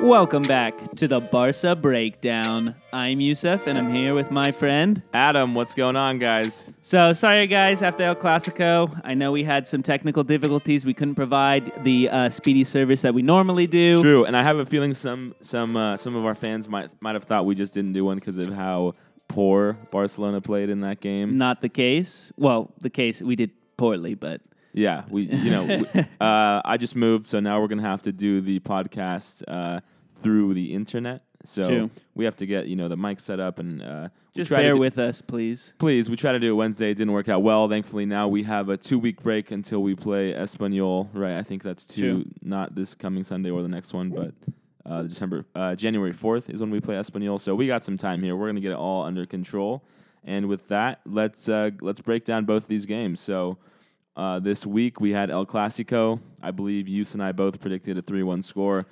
Welcome back to the Barca Breakdown. I'm Yusuf, and I'm here with my friend Adam. What's going on, guys? So, sorry guys, after El Clasico, I know we had some technical difficulties. We couldn't provide the speedy service that we normally do. True, and I have a feeling some of our fans might have thought we just didn't do one because of how poor Barcelona played in that game. Not the case. Well, the case, we did poorly, but... Yeah, I just moved, so now we're going to have to do the podcast through the internet. So True. We have to get, the mic set up and just bear with us, please. Please, we tried to do it Wednesday. It didn't work out well. Thankfully, now we have a 2-week break until we play Espanyol, right? I think that's not this coming Sunday or the next one, but January 4th is when we play Espanyol. So we got some time here. We're going to get it all under control. And with that, let's break down both of these games. So this week we had El Clasico. I believe Yus and I both predicted a 3-1 score.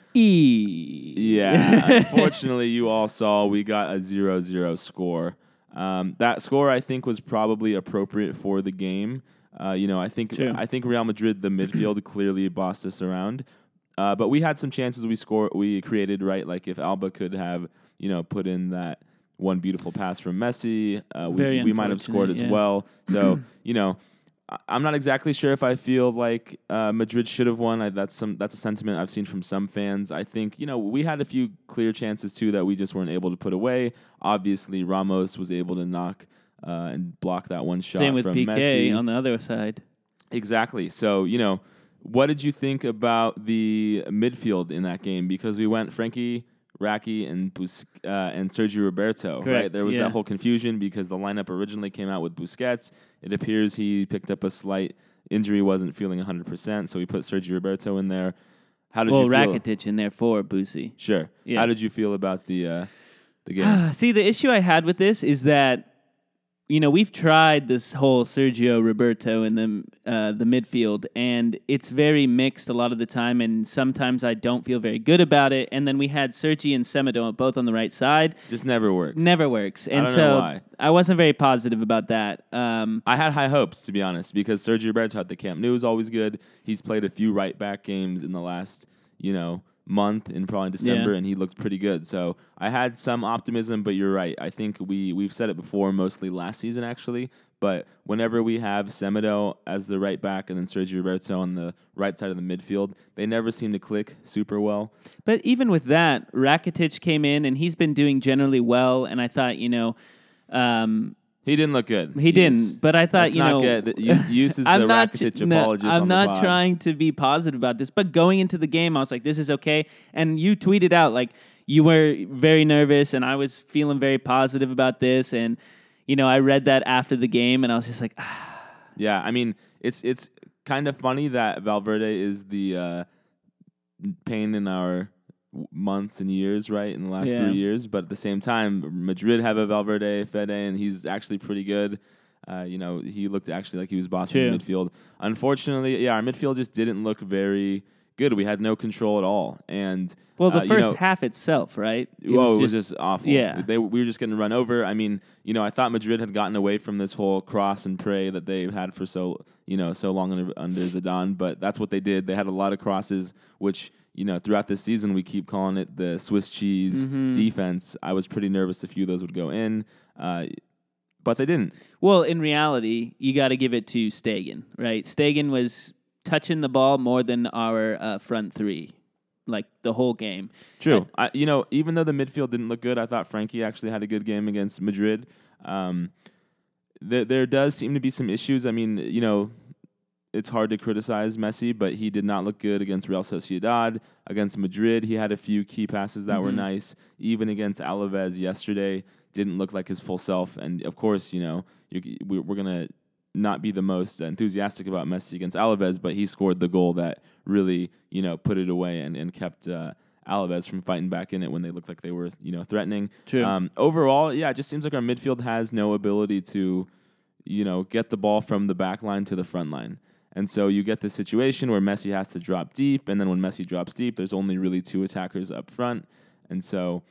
Yeah, unfortunately, you all saw we got a 0-0 score. That score, I think, was probably appropriate for the game. I think Real Madrid, the midfield, clearly bossed us around. But we had some chances we created, right? Like if Alba could have, put in that one beautiful pass from Messi, we might have scored as well. So, I'm not exactly sure if I feel like Madrid should have won. That's a sentiment I've seen from some fans. I think we had a few clear chances too that we just weren't able to put away. Obviously, Ramos was able to knock and block that one shot. Same with from PK Messi on the other side. Exactly. So what did you think about the midfield in that game? Because we went Frankie, Raki, and Sergio Roberto, Correct, right? There was that whole confusion because the lineup originally came out with Busquets. It appears he picked up a slight injury, wasn't feeling 100%, so we put Sergio Roberto in there. How did you feel? Rakitic in there for Busi. Sure. Yeah. How did you feel about the game? See, the issue I had with this is that we've tried this whole Sergio Roberto in the midfield, and it's very mixed a lot of the time, and sometimes I don't feel very good about it. And then we had Sergi and Semedo both on the right side. Just never works. Never works. And I don't know why. I wasn't very positive about that. I had high hopes, to be honest, because Sergio Roberto at the Camp Nou is always good. He's played a few right-back games in the last, month in probably December, and he looked pretty good. So I had some optimism, but you're right. I think we've said it before, mostly last season actually, but whenever we have Semedo as the right back and then Sergio Roberto on the right side of the midfield, they never seem to click super well. But even with that, Rakitic came in and he's been doing generally well, and I thought, he didn't look good. He didn't, but I thought, not good. Yus is the Rakitic apologist I'm on the not pod. trying to be positive about this, but going into the game, I was like, this is okay. And you tweeted out, like, you were very nervous, and I was feeling very positive about this. And, I read that after the game, and I was just like, ah. Yeah, I mean, it's kind of funny that Valverde is the pain in our months and years, right, in the last 3 years. But at the same time, Madrid have a Valverde Fede, and he's actually pretty good. He looked actually like he was bossing the midfield. Unfortunately, our midfield just didn't look very good. We had no control at all. And the first half itself, right? It was just awful. Yeah. We were just getting run over. I mean, I thought Madrid had gotten away from this whole cross and pray that they've had for so long under Zidane, but that's what they did. They had a lot of crosses, which throughout this season, we keep calling it the Swiss cheese defense. I was pretty nervous a few of those would go in, but they didn't. Well, in reality, you got to give it to Stegen, right? Stegen was touching the ball more than our front three, like the whole game. True. Even though the midfield didn't look good, I thought Frankie actually had a good game against Madrid. There does seem to be some issues. I mean, it's hard to criticize Messi, but he did not look good against Real Sociedad. Against Madrid, he had a few key passes that were nice. Even against Alaves yesterday, didn't look like his full self. And, of course, we're going to not be the most enthusiastic about Messi against Alaves, but he scored the goal that really, put it away and kept Alaves from fighting back in it when they looked like they were, threatening. True. Overall, it just seems like our midfield has no ability to, get the ball from the back line to the front line. And so you get this situation where Messi has to drop deep, and then when Messi drops deep, there's only really 2 attackers up front. And so,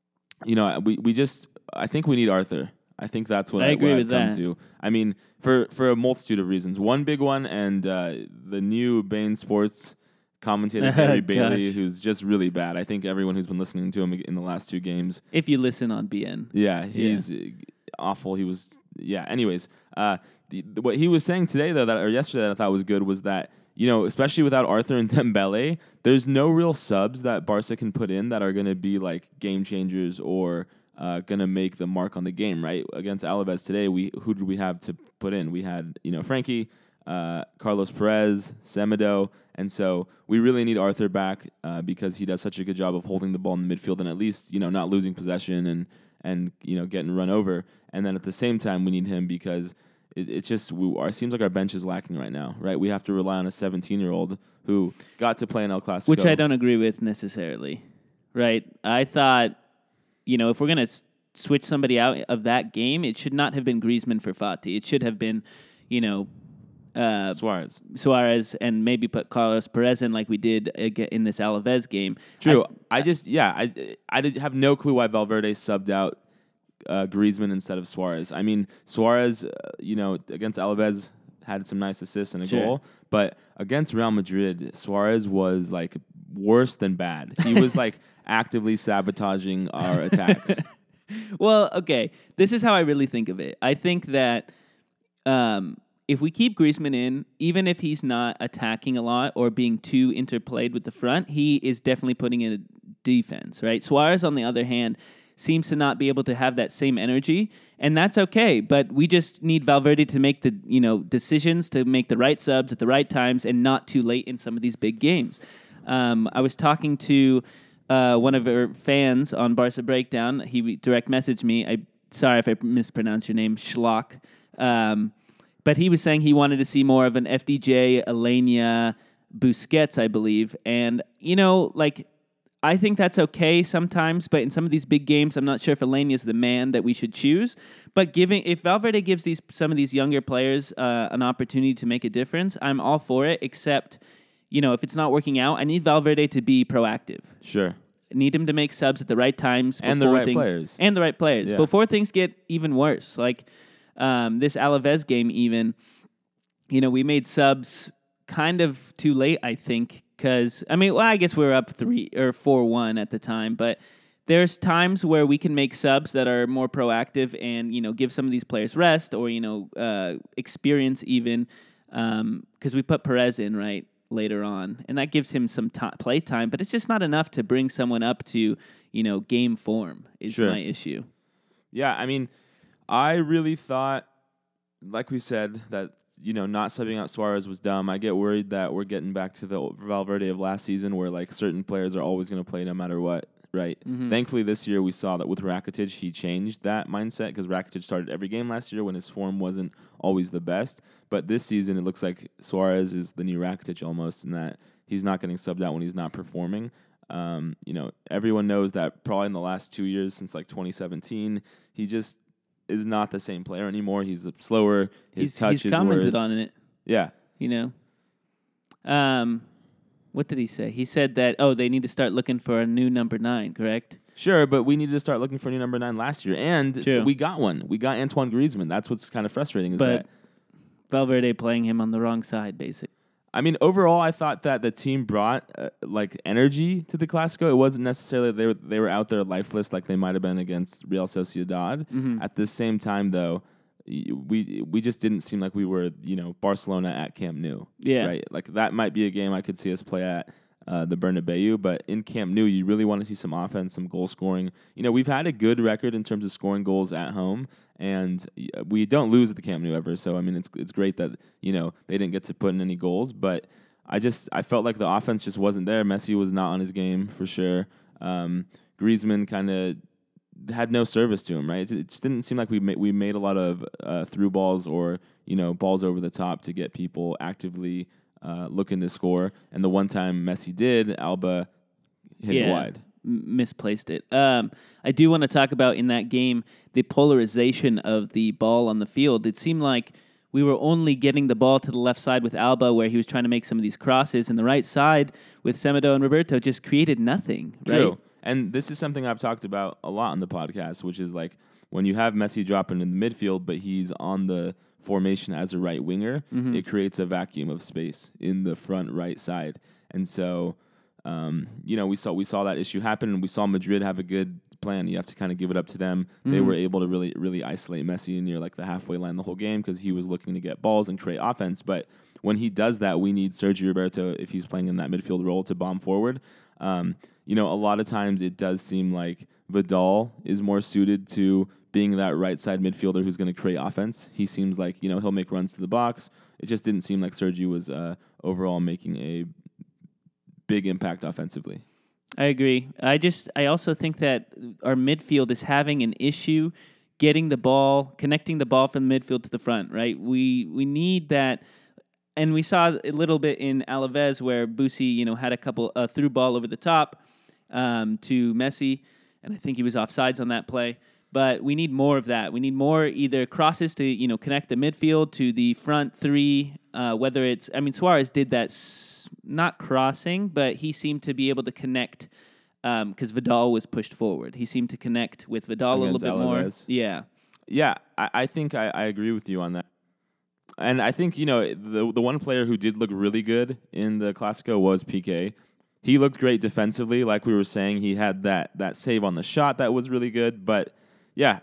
I think we need Arthur. I think that's what I've come to. I mean, for a multitude of reasons. One big one, and the new Bain Sports commentator Barry Bailey, Gosh. who's just really bad. I think everyone who's been listening to him in the last 2 games, If you listen on BN. yeah, he's awful. He was, anyways, what he was saying today, though, or yesterday that I thought was good was that, especially without Arthur and Dembele, there's no real subs that Barca can put in that are going to be like game changers or going to make the mark on the game, right? Against Alaves today, who did we have to put in? We had, Frankie, Carlos Perez, Semedo, and so we really need Arthur back because he does such a good job of holding the ball in the midfield and at least, not losing possession and getting run over. And then at the same time, we need him because it seems like our bench is lacking right now, right? We have to rely on a 17-year-old who got to play in El Clasico. Which I don't agree with necessarily, right? I thought, if we're going to switch somebody out of that game, it should not have been Griezmann for Fati. It should have been, Suarez and maybe put Carlos Perez in like we did in this Alaves game. True. I did have no clue why Valverde subbed out Griezmann instead of Suarez. I mean, Suarez, against Alaves had some nice assists and a goal, but against Real Madrid, Suarez was like worse than bad. He was like actively sabotaging our attacks. Well, okay, this is how I really think of it. I think that if we keep Griezmann in, even if he's not attacking a lot or being too interplayed with the front, he is definitely putting in a defense, right? Suarez, on the other hand, seems to not be able to have that same energy, and that's okay. But we just need Valverde to make the decisions, to make the right subs at the right times, and not too late in some of these big games. I was talking to one of our fans on Barca Breakdown. He direct messaged me. Sorry if I mispronounced your name, Schlock. But he was saying he wanted to see more of an FDJ, Alenia, Busquets, I believe. And, I think that's okay sometimes, but in some of these big games, I'm not sure if Alenia is the man that we should choose. But if Valverde gives some of these younger players an opportunity to make a difference, I'm all for it, except, if it's not working out, I need Valverde to be proactive. Sure. I need him to make subs at the right times. And the right players. And the right players. Yeah. Before things get even worse. Like this Alaves game even, we made subs kind of too late, I think, because, I guess we were up 3 or 4-1 at the time, but there's times where we can make subs that are more proactive and, give some of these players rest or, experience even, because we put Perez in, right, later on, and that gives him some play time, but it's just not enough to bring someone up to, game form is my issue. Yeah, I really thought, like we said, that not subbing out Suarez was dumb. I get worried that we're getting back to the Valverde of last season where, like, certain players are always going to play no matter what, right? Mm-hmm. Thankfully, this year we saw that with Rakitic, he changed that mindset because Rakitic started every game last year when his form wasn't always the best. But this season, it looks like Suarez is the new Rakitic almost in that he's not getting subbed out when he's not performing. Everyone knows that probably in the last 2 years since, like, 2017, he just is not the same player anymore. He's slower. His touch is worse. He's commented on it. Yeah. What did he say? He said that, they need to start looking for a new number 9, correct? Sure, but we needed to start looking for a new number 9 last year. And True. We got one. We got Antoine Griezmann. That's what's kind of frustrating. Valverde playing him on the wrong side, basically. Overall, I thought that the team brought energy to the Clásico. It wasn't necessarily they were out there lifeless like they might have been against Real Sociedad. Mm-hmm. At the same time, though, we just didn't seem like we were Barcelona at Camp Nou. Yeah, right. Like that might be a game I could see us play at the Bernabeu, but in Camp Nou, you really want to see some offense, some goal scoring. We've had a good record in terms of scoring goals at home, and we don't lose at the Camp Nou ever. So it's great that they didn't get to put in any goals, but I felt like the offense just wasn't there. Messi was not on his game for sure. Griezmann kind of had no service to him, right? It just didn't seem like we made a lot of through balls or balls over the top to get people actively looking to score. And the one time Messi did, Alba hit it wide. Misplaced it. I do want to talk about in that game the polarization of the ball on the field. It seemed like we were only getting the ball to the left side with Alba where he was trying to make some of these crosses, and the right side with Semedo and Roberto just created nothing. Right? True. And this is something I've talked about a lot on the podcast, which is like when you have Messi dropping in the midfield, but he's on the formation as a right winger, it creates a vacuum of space in the front right side. And so, we saw that issue happen, and we saw Madrid have a good plan. You have to kind of give it up to them. They were able to really, really isolate Messi near like the halfway line the whole game because he was looking to get balls and create offense. But when he does that, we need Sergio Roberto, if he's playing in that midfield role, to bomb forward. A lot of times it does seem like Vidal is more suited to being that right side midfielder who's going to create offense. He seems like, he'll make runs to the box. It just didn't seem like Sergio was overall making a big impact offensively. I agree. I also think that our midfield is having an issue getting the ball, connecting the ball from the midfield to the front, right? We need that. And we saw a little bit in Alaves where Busi, had a couple through ball over the top to Messi, and I think he was offsides on that play. But we need more of that. We need more either crosses to connect the midfield to the front three. Whether it's, Suarez did that, not crossing, but he seemed to be able to connect because Vidal was pushed forward. He seemed to connect with Vidal Against a little bit Alaves. more. Yeah. I think I agree with you on that. And I think, the one player who did look really good in the Clásico was Piqué. He looked great defensively. Like we were saying, he had that save on the shot that was really good. But, yeah,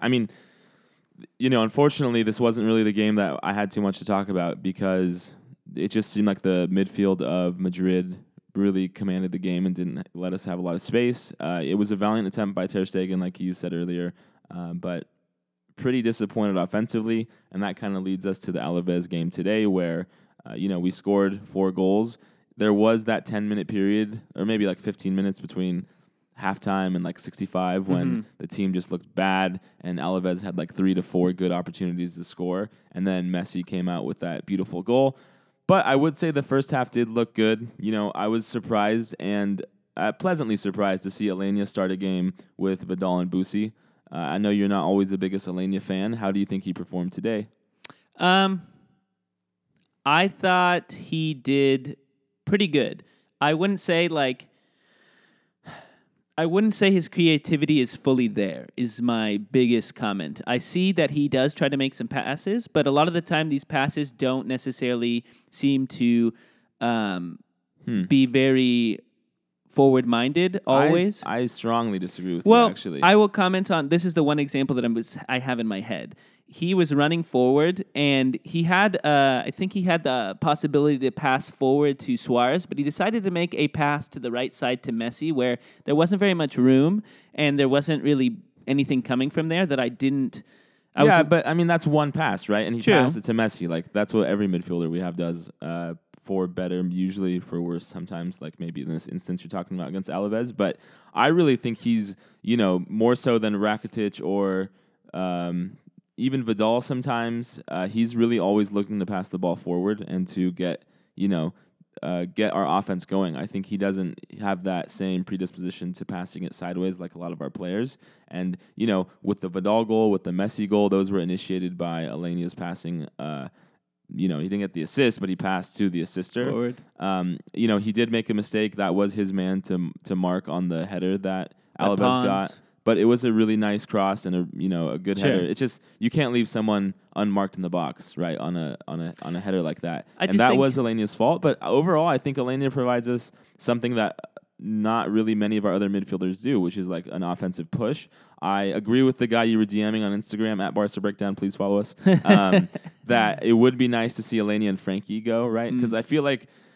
unfortunately, this wasn't really the game that I had too much to talk about because it just seemed like the midfield of Madrid really commanded the game and didn't let us have a lot of space. It was a valiant attempt by Ter Stegen, like you said earlier, but pretty disappointed offensively, and that kind of leads us to the Alaves game today where, we scored 4 goals. There was that 10-minute period, or maybe like 15 minutes between halftime and like 65 when the team just looked bad and Alaves had like 3 to 4 good opportunities to score, and then Messi came out with that beautiful goal. But I would say the first half did look good. I was surprised and pleasantly surprised to see Alenia start a game with Vidal and Busi. I know you're not always the biggest Alenia fan. How do you think he performed today? I thought he did pretty good. I wouldn't say his creativity is fully there, is my biggest comment. I see that he does try to make some passes, but a lot of the time these passes don't necessarily seem to be very forward-minded always. I strongly disagree with you, actually. I will comment on, this is the one example that I have in my head. He was running forward, and he had, I think he had the possibility to pass forward to Suarez, but he decided to make a pass to the right side to Messi, where there wasn't very much room, and there wasn't really anything coming from there that I didn't... But that's one pass, right? And he True. passed it to Messi. Like, that's what every midfielder we have does. For better, usually for worse sometimes, like maybe in this instance you're talking about against Alaves. But I really think he's, more so than Rakitic or even Vidal sometimes, he's really always looking to pass the ball forward and to get our offense going. I think he doesn't have that same predisposition to passing it sideways like a lot of our players. And, with the Vidal goal, with the Messi goal, those were initiated by Alenia's passing. He didn't get the assist, but he passed to the assister. Forward. He did make a mistake. That was his man to mark on the header that Alaves got. But it was a really nice cross and a good header. It's just you can't leave someone unmarked in the box, right, on a header like that. And that was Alenia's fault. But overall, I think Alenia provides us something that not really many of our other midfielders do, which is like an offensive push. I agree with the guy you were DMing on Instagram at Barca Breakdown. Please follow us. That it would be nice to see Alenia and Frankie go, right? Because I feel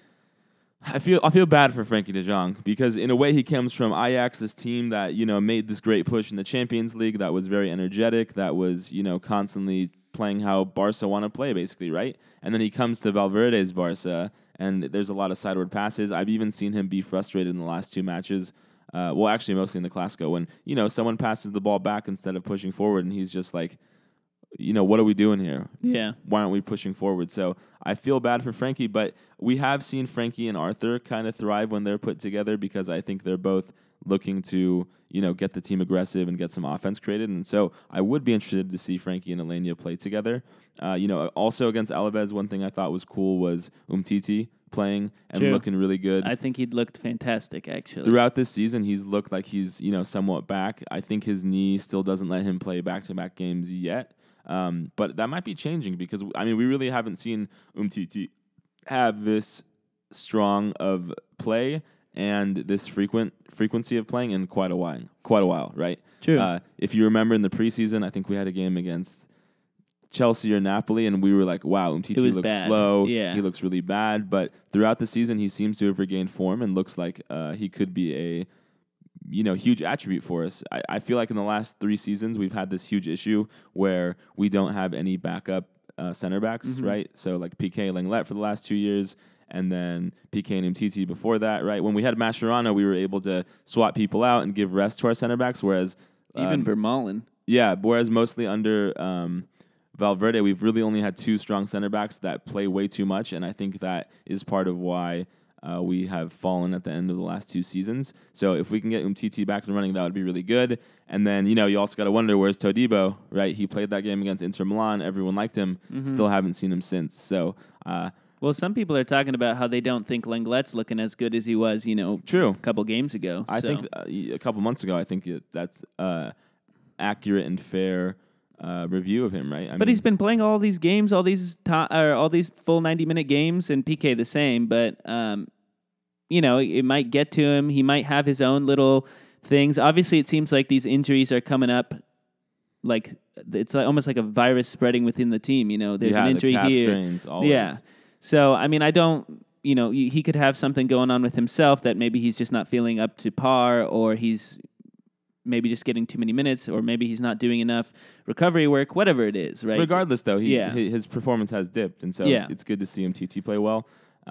bad for Frankie de Jong because in a way he comes from Ajax, this team that made this great push in the Champions League, that was very energetic, that was constantly playing how Barca want to play, basically, right? And then he comes to Valverde's Barca, and there's a lot of sideward passes. I've even seen him be frustrated in the last 2 matches. Actually, mostly in the Clásico, when someone passes the ball back instead of pushing forward, and he's just like, what are we doing here? Yeah. Why aren't we pushing forward? So I feel bad for Frankie, but we have seen Frankie and Arthur kind of thrive when they're put together because I think they're both looking to, get the team aggressive and get some offense created. And so I would be interested to see Frankie and Alenia play together. Also against Alaves, one thing I thought was cool was Umtiti playing and looking really good. I think he looked fantastic, actually. Throughout this season, he's looked like he's, somewhat back. I think his knee still doesn't let him play back-to-back games yet. But that might be changing because, we really haven't seen Umtiti have this strong of play and this frequency of playing in quite a while, right? True. If you remember in the preseason, I think we had a game against Chelsea or Napoli, and we were like, wow, Umtiti looks bad. slow. Yeah. He looks really bad. But throughout the season, he seems to have regained form and looks like he could be a huge attribute for us. I feel like in the last 3 seasons, we've had this huge issue where we don't have any backup center backs, right? So like PK Lenglet for the last 2 years, and then PK and Umtiti before that, right? When we had Mascherano, we were able to swap people out and give rest to our center backs, whereas even Vermaelen. Yeah, whereas mostly under Valverde, we've really only had 2 strong center backs that play way too much, and I think that is part of why we have fallen at the end of the last 2 seasons. So if we can get Umtiti back and running, that would be really good. And then, you also got to wonder, where's Todibo, right? He played that game against Inter Milan. Everyone liked him. Still haven't seen him since. So, well, some people are talking about how they don't think Lenglet's looking as good as he was, true. a couple games ago. I think a couple months ago, I think that's accurate and fair review of him, right? But he's been playing all these games, all these full 90-minute games, and PK the same. But it might get to him. He might have his own little things. Obviously, it seems like these injuries are coming up. Like it's almost like a virus spreading within the team. There's an injury the calf here. Strains, always. Yeah. So I mean, I don't. He could have something going on with himself that maybe he's just not feeling up to par, or he's maybe just getting too many minutes, or maybe he's not doing enough recovery work, whatever it is, right? Regardless, though, his performance has dipped, and so it's good to see him play well.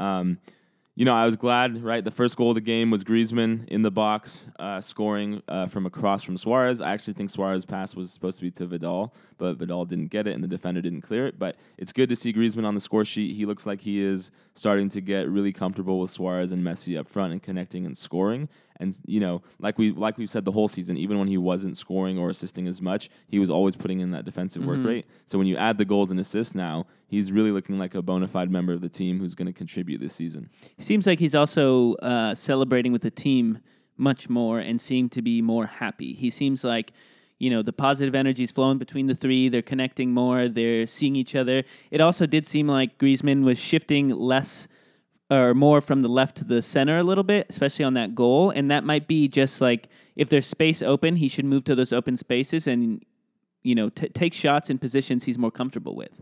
I was glad, right? The first goal of the game was Griezmann in the box, scoring from a cross from Suarez. I actually think Suarez's pass was supposed to be to Vidal, but Vidal didn't get it, and the defender didn't clear it. But it's good to see Griezmann on the score sheet. He looks like he is starting to get really comfortable with Suarez and Messi up front and connecting and scoring. And like we've said the whole season, even when he wasn't scoring or assisting as much, he was always putting in that defensive work rate. So when you add the goals and assists now, he's really looking like a bona fide member of the team who's going to contribute this season. Seems like he's also celebrating with the team much more and seem to be more happy. He seems like the positive energy is flowing between the three. They're connecting more. They're seeing each other. It also did seem like Griezmann was shifting less or more from the left to the center a little bit, especially on that goal. And that might be just like if there's space open, he should move to those open spaces and, take shots in positions he's more comfortable with.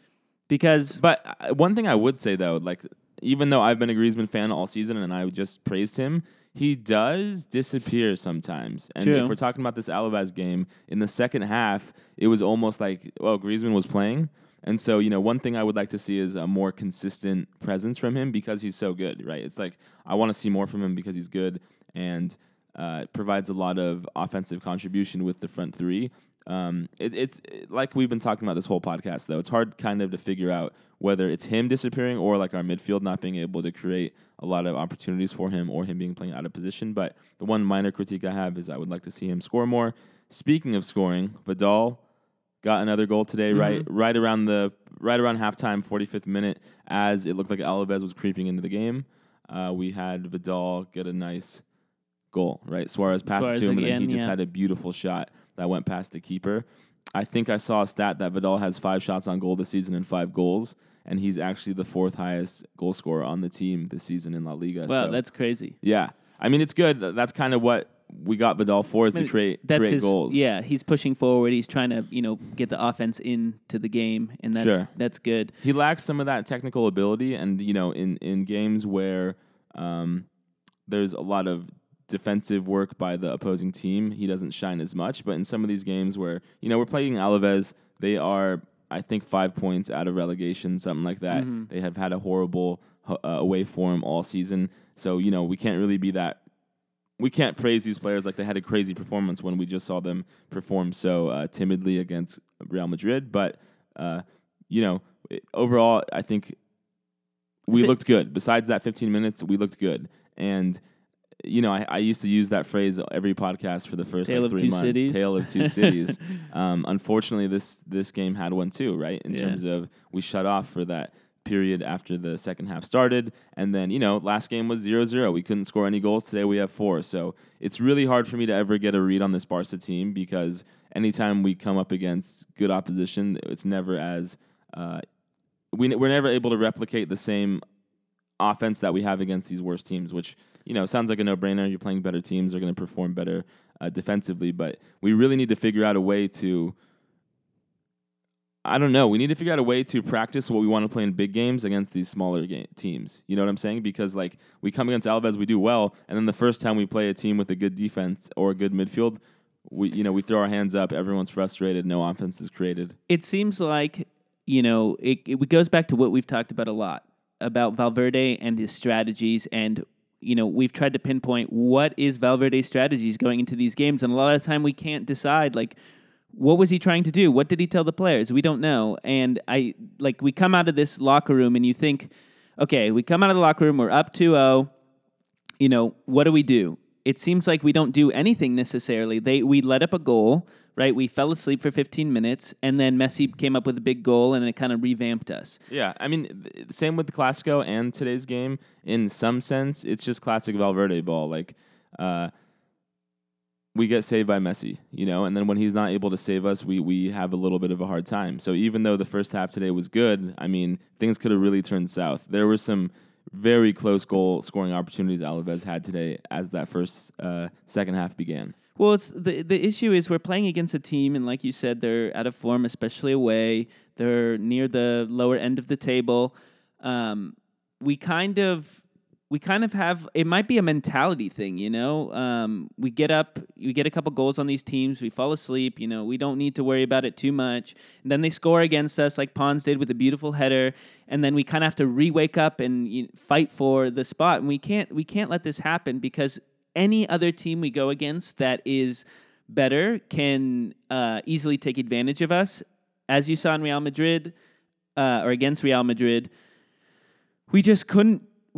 But one thing I would say, though, like even though I've been a Griezmann fan all season and I just praised him, he does disappear sometimes. And True. If we're talking about this Alaves game, in the second half, it was almost like, Griezmann was playing. And so, one thing I would like to see is a more consistent presence from him because he's so good, right? It's like I want to see more from him because he's good and provides a lot of offensive contribution with the front three. It's like we've been talking about this whole podcast, though. It's hard kind of to figure out whether it's him disappearing or like our midfield not being able to create a lot of opportunities for him or him being playing out of position. But the one minor critique I have is I would like to see him score more. Speaking of scoring, Vidal got another goal today, right around halftime, 45th minute, as it looked like Alaves was creeping into the game. We had Vidal get a nice goal, right? Suarez passed it to him, and then he just had a beautiful shot that went past the keeper. I think I saw a stat that Vidal has 5 shots on goal this season and 5 goals, and he's actually the 4th highest goal scorer on the team this season in La Liga. Wow, that's crazy. Yeah. I mean, it's good. That's kind of what we got Vidal for, is to create goals. Yeah, he's pushing forward. He's trying to, get the offense into the game, and that's good. He lacks some of that technical ability, and in games where there's a lot of defensive work by the opposing team, he doesn't shine as much. But in some of these games where we're playing Alaves, they are, I think, 5 points out of relegation, something like that. Mm-hmm. They have had a horrible away form all season, so we can't really be that. We can't praise these players like they had a crazy performance when we just saw them perform so timidly against Real Madrid. But, overall, I think we looked good. Besides that 15 minutes, we looked good. And, I used to use that phrase every podcast for the first 3 months. Cities. Tale of two cities. Unfortunately, this game had one too, right? In terms of we shut off for that period after the second half started. And then, last game was 0-0. We couldn't score any goals. Today we have 4. So it's really hard for me to ever get a read on this Barca team because anytime we come up against good opposition, it's never as we're never able to replicate the same offense that we have against these worst teams, which, sounds like a no-brainer. You're playing better teams. They're going to perform better defensively. But we really need to figure out a way to, I don't know, we need to figure out a way to practice what we want to play in big games against these smaller teams. You know what I'm saying? Because, we come against Alaves, we do well, and then the first time we play a team with a good defense or a good midfield, we throw our hands up, everyone's frustrated, no offense is created. It seems like, it goes back to what we've talked about a lot, about Valverde and his strategies, and we've tried to pinpoint what is Valverde's strategies going into these games, and a lot of the time we can't decide, what was he trying to do? What did he tell the players? We don't know. And we come out of this locker room and you think, okay, we come out of the locker room, we're up 2-0, what do? It seems like we don't do anything necessarily. We let up a goal, right? We fell asleep for 15 minutes, and then Messi came up with a big goal, and it kind of revamped us. Yeah, I mean, same with the Clásico and today's game. In some sense, it's just classic Valverde ball. We get saved by Messi, and then when he's not able to save us, we have a little bit of a hard time. So even though the first half today was good, I mean, things could have really turned south. There were some very close goal-scoring opportunities Alaves had today as that second half began. Well, it's the issue is we're playing against a team, and like you said, they're out of form, especially away. They're near the lower end of the table. We kind of have, it might be a mentality thing, we get up, we get a couple goals on these teams, we fall asleep, we don't need to worry about it too much. And then they score against us like Pons did with a beautiful header, and then we kind of have to re-wake up and fight for the spot. And we can't let this happen, because any other team we go against that is better can easily take advantage of us. As you saw in Real Madrid, or against Real Madrid, we just couldn't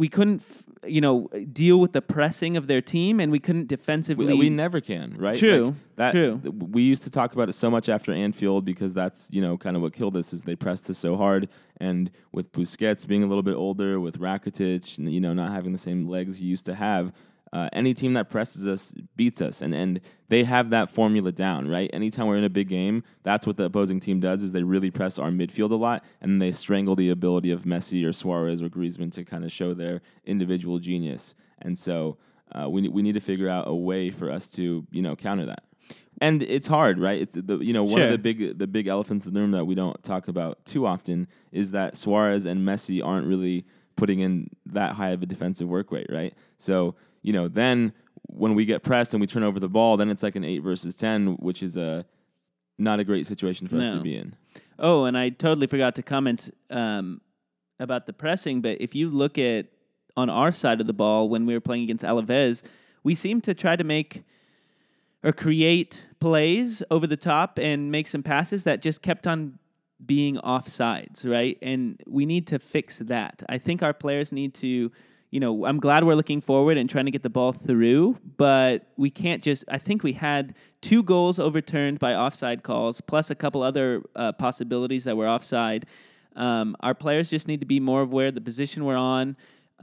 deal with the pressing of their team, and we couldn't defensively. We never can, right? True. True. We used to talk about it so much after Anfield, because that's, kind of what killed us, is they pressed us so hard. And with Busquets being a little bit older, with Rakitic, not having the same legs he used to have, any team that presses us beats us, and they have that formula down, right? Anytime we're in a big game, that's what the opposing team does, is they really press our midfield a lot, and they strangle the ability of Messi or Suarez or Griezmann to kind of show their individual genius. And so we need to figure out a way for us to, counter that. And it's hard, right? It's one of the big elephants in the room that we don't talk about too often is that Suarez and Messi aren't really putting in that high of a defensive work rate, right? So then when we get pressed and we turn over the ball, then it's like an 8 versus 10, which is not a great situation for us to be in. Oh, and I totally forgot to comment about the pressing, but if you look at on our side of the ball when we were playing against Alaves, we seemed to try to make or create plays over the top and make some passes that just kept on being offsides, right? And we need to fix that. I think our players need to, I'm glad we're looking forward and trying to get the ball through, but we can't just, I think we had 2 goals overturned by offside calls, plus a couple other possibilities that were offside. Our players just need to be more aware of the position we're on.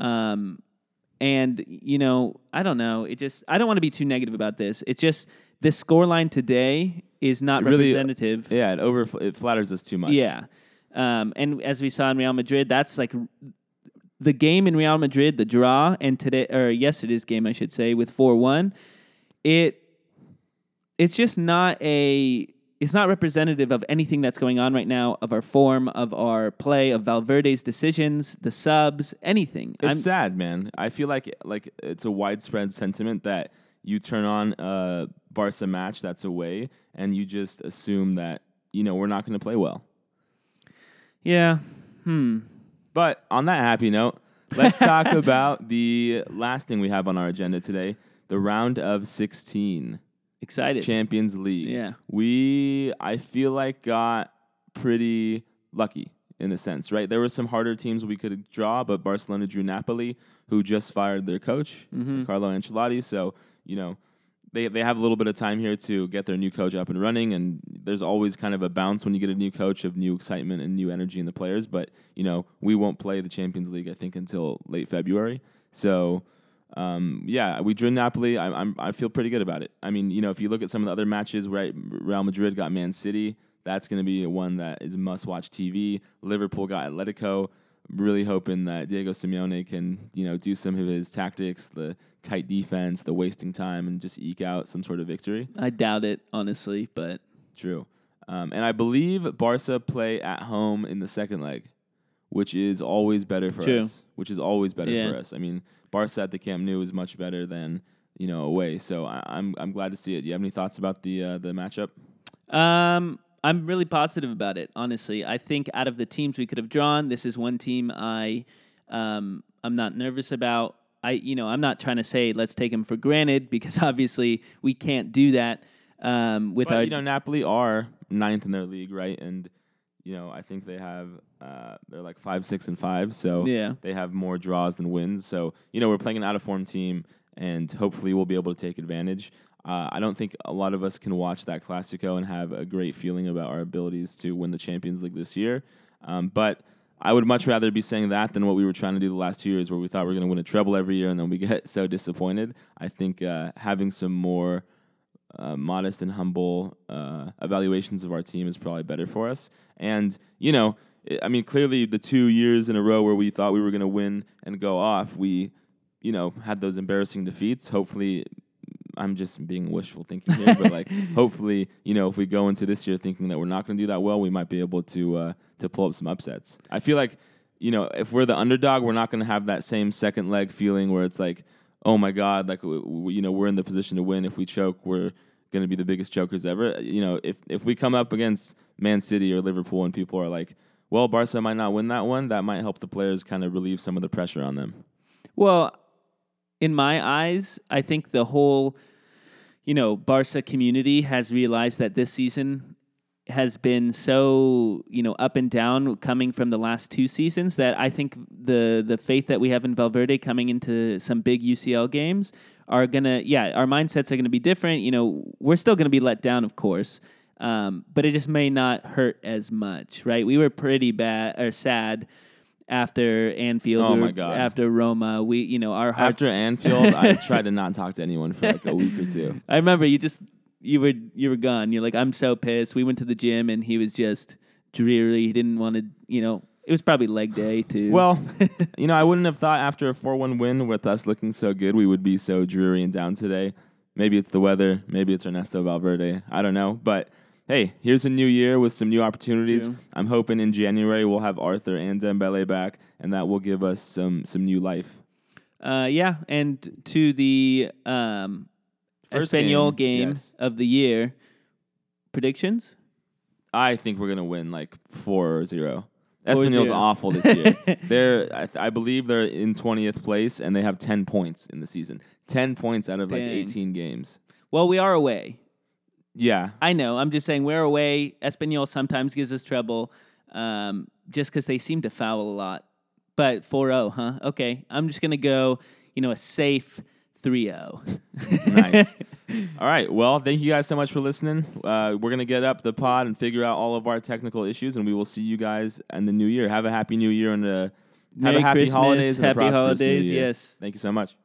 And, I don't know. I don't want to be too negative about this. It's just this scoreline today is not representative. Yeah, it flatters us too much. Yeah. And as we saw in Real Madrid, that's like the game in Real Madrid, the draw, and yesterday's game, I should say, with 4-1. It's just not it's not representative of anything that's going on right now, of our form, of our play, of Valverde's decisions, the subs, anything. It's sad, man. I feel like it's a widespread sentiment that you turn on a Barca match that's away, and you just assume that, we're not going to play well. Yeah. But on that happy note, let's talk about the last thing we have on our agenda today, the round of 16. Excited. Champions League. Yeah. I feel like, got pretty lucky in a sense, right? There were some harder teams we could draw, but Barcelona drew Napoli, who just fired their coach, Carlo Ancelotti. So, they have a little bit of time here to get their new coach up and running, and there's always kind of a bounce when you get a new coach of new excitement and new energy in the players. But, we won't play the Champions League, I think, until late February. So, we drew Napoli. I feel pretty good about it. I mean, if you look at some of the other matches, right, Real Madrid got Man City. That's going to be one that is must-watch TV. Liverpool got Atletico. really hoping that Diego Simeone can, do some of his tactics, the tight defense, the wasting time, and just eke out some sort of victory. I doubt it, honestly, but true. And I believe Barca play at home in the second leg, which is always better for us. Which is always better for us. I mean, Barca at the Camp Nou is much better than away. So I'm glad to see it. Do you have any thoughts about the matchup? I'm really positive about it, honestly. I think out of the teams we could have drawn, this is one team I'm not nervous about. I'm not trying to say let's take them for granted because obviously we can't do that. Napoli are 9th in their league, right? And I think they have they're like 5, 6, and 5, so they have more draws than wins. So we're playing an out of form team, and hopefully we'll be able to take advantage. I don't think a lot of us can watch that Clásico and have a great feeling about our abilities to win the Champions League this year. But I would much rather be saying that than what we were trying to do the last 2 years, where we thought we were going to win a treble every year and then we get so disappointed. I think having some more modest and humble evaluations of our team is probably better for us. And, clearly the 2 years in a row where we thought we were going to win and go off, we, had those embarrassing defeats. Hopefully, I'm just being wishful thinking here, but hopefully, if we go into this year thinking that we're not going to do that well, we might be able to pull up some upsets. I feel like, if we're the underdog, we're not going to have that same second leg feeling where it's like, oh my God, we're in the position to win. If we choke, we're going to be the biggest chokers ever. If we come up against Man City or Liverpool and people are like, well, Barca might not win that one, that might help the players kind of relieve some of the pressure on them. Well, in my eyes, I think the whole, Barca community has realized that this season has been so, up and down coming from the last 2 seasons that I think the faith that we have in Valverde coming into some big UCL games are going to, our mindsets are going to be different. We're still going to be let down, of course, but it just may not hurt as much, right? We were pretty sad after Anfield. Oh my God! After Roma, our hearts. After Anfield, I tried to not talk to anyone for a week or two. I remember you were gone. You're like, I'm so pissed. We went to the gym and he was just dreary. He didn't want to. It was probably leg day too. Well, I wouldn't have thought after a 4-1 win with us looking so good, we would be so dreary and down today. Maybe it's the weather. Maybe it's Ernesto Valverde. I don't know, but. Hey, here's a new year with some new opportunities. True. I'm hoping in January we'll have Arthur and Dembele back, and that will give us some new life. And to the Espanyol game of the year, predictions? I think we're going to win 4-0. Espanyol's awful this year. I believe they're in 20th place, and they have 10 points in the season. 10 points out of 18 games. Well, we are away. Yeah. I know. I'm just saying we're away. Espanyol sometimes gives us trouble just because they seem to foul a lot. But 4-0, huh? Okay. I'm just going to go, a safe 3-0. Nice. All right. Well, thank you guys so much for listening. We're going to get up the pod and figure out all of our technical issues, and we will see you guys in the new year. Have a happy new year and have a happy Christmas, holidays and happy a prosperous holidays, new year. Yes. Thank you so much.